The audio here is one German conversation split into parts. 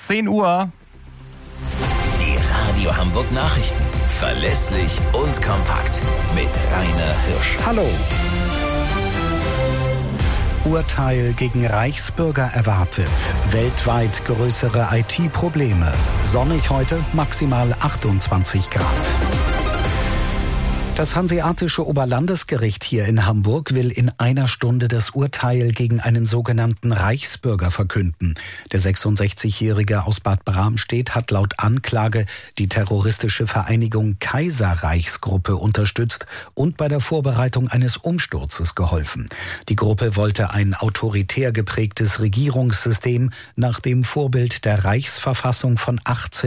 10 Uhr. Die Radio Hamburg Nachrichten. Verlässlich und kompakt. Mit Rainer Hirsch. Hallo. Urteil gegen Reichsbürger erwartet. Weltweit größere IT-Probleme. Sonnig heute, maximal 28 Grad. Das Hanseatische Oberlandesgericht hier in Hamburg will in einer Stunde das Urteil gegen einen sogenannten Reichsbürger verkünden. Der 66-Jährige aus Bad Bramstedt hat laut Anklage die terroristische Vereinigung Kaiserreichsgruppe unterstützt und bei der Vorbereitung eines Umsturzes geholfen. Die Gruppe wollte ein autoritär geprägtes Regierungssystem nach dem Vorbild der Reichsverfassung von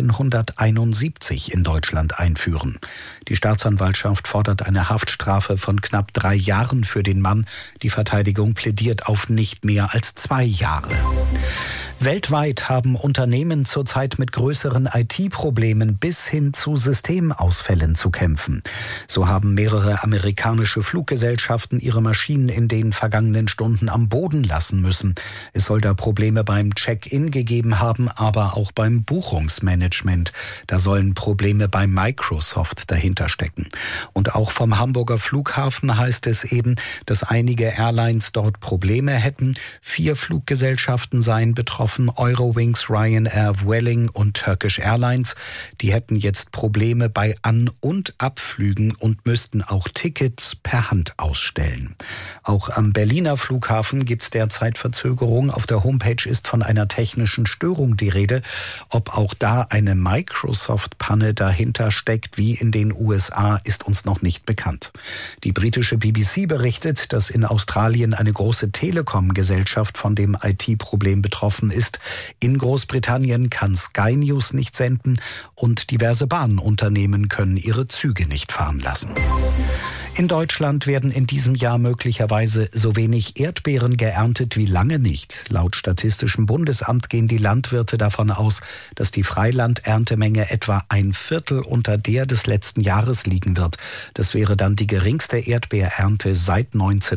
1871 in Deutschland einführen. Die Staatsanwaltschaft fordert eine Haftstrafe von knapp 3 Jahren für den Mann. Die Verteidigung plädiert auf nicht mehr als 2 Jahre. Weltweit haben Unternehmen zurzeit mit größeren IT-Problemen bis hin zu Systemausfällen zu kämpfen. So haben mehrere amerikanische Fluggesellschaften ihre Maschinen in den vergangenen Stunden am Boden lassen müssen. Es soll da Probleme beim Check-in gegeben haben, aber auch beim Buchungsmanagement. Da sollen Probleme bei Microsoft dahinter stecken. Und auch vom Hamburger Flughafen heißt es eben, dass einige Airlines dort Probleme hätten. 4 Fluggesellschaften seien betroffen. Eurowings, Ryanair, Vueling und Turkish Airlines. Die hätten jetzt Probleme bei An- und Abflügen und müssten auch Tickets per Hand ausstellen. Auch am Berliner Flughafen gibt es derzeit Verzögerung. Auf der Homepage ist von einer technischen Störung die Rede. Ob auch da eine Microsoft-Panne dahinter steckt, wie in den USA, ist uns noch nicht bekannt. Die britische BBC berichtet, dass in Australien eine große Telekom-Gesellschaft von dem IT-Problem betroffen ist. In Großbritannien kann Sky News nicht senden und diverse Bahnunternehmen können ihre Züge nicht fahren lassen. In Deutschland werden in diesem Jahr möglicherweise so wenig Erdbeeren geerntet wie lange nicht. Laut Statistischem Bundesamt gehen die Landwirte davon aus, dass die Freilanderntemenge etwa 1/4 unter der des letzten Jahres liegen wird. Das wäre dann die geringste Erdbeerernte seit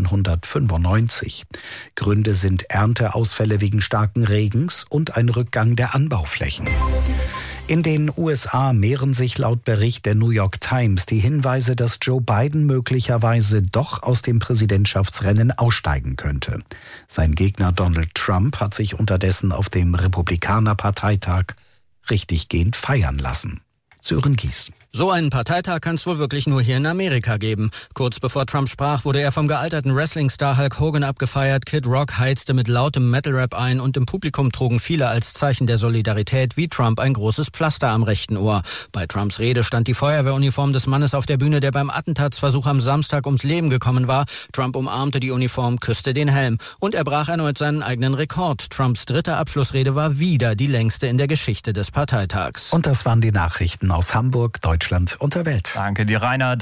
1995. Gründe sind Ernteausfälle wegen starken Regens und ein Rückgang der Anbauflächen. In den USA mehren sich laut Bericht der New York Times die Hinweise, dass Joe Biden möglicherweise doch aus dem Präsidentschaftsrennen aussteigen könnte. Sein Gegner Donald Trump hat sich unterdessen auf dem Republikanerparteitag richtiggehend feiern lassen. Sören Gies. So einen Parteitag kann es wohl wirklich nur hier in Amerika geben. Kurz bevor Trump sprach, wurde er vom gealterten Wrestling-Star Hulk Hogan abgefeiert. Kid Rock heizte mit lautem Metal-Rap ein und im Publikum trugen viele als Zeichen der Solidarität wie Trump ein großes Pflaster am rechten Ohr. Bei Trumps Rede stand die Feuerwehruniform des Mannes auf der Bühne, der beim Attentatsversuch am Samstag ums Leben gekommen war. Trump umarmte die Uniform, küsste den Helm und er brach erneut seinen eigenen Rekord. Trumps 3. Abschlussrede war wieder die längste in der Geschichte des Parteitags. Und das waren die Nachrichten aus Hamburg, Deutschland und der Welt. Danke dir, Rainer.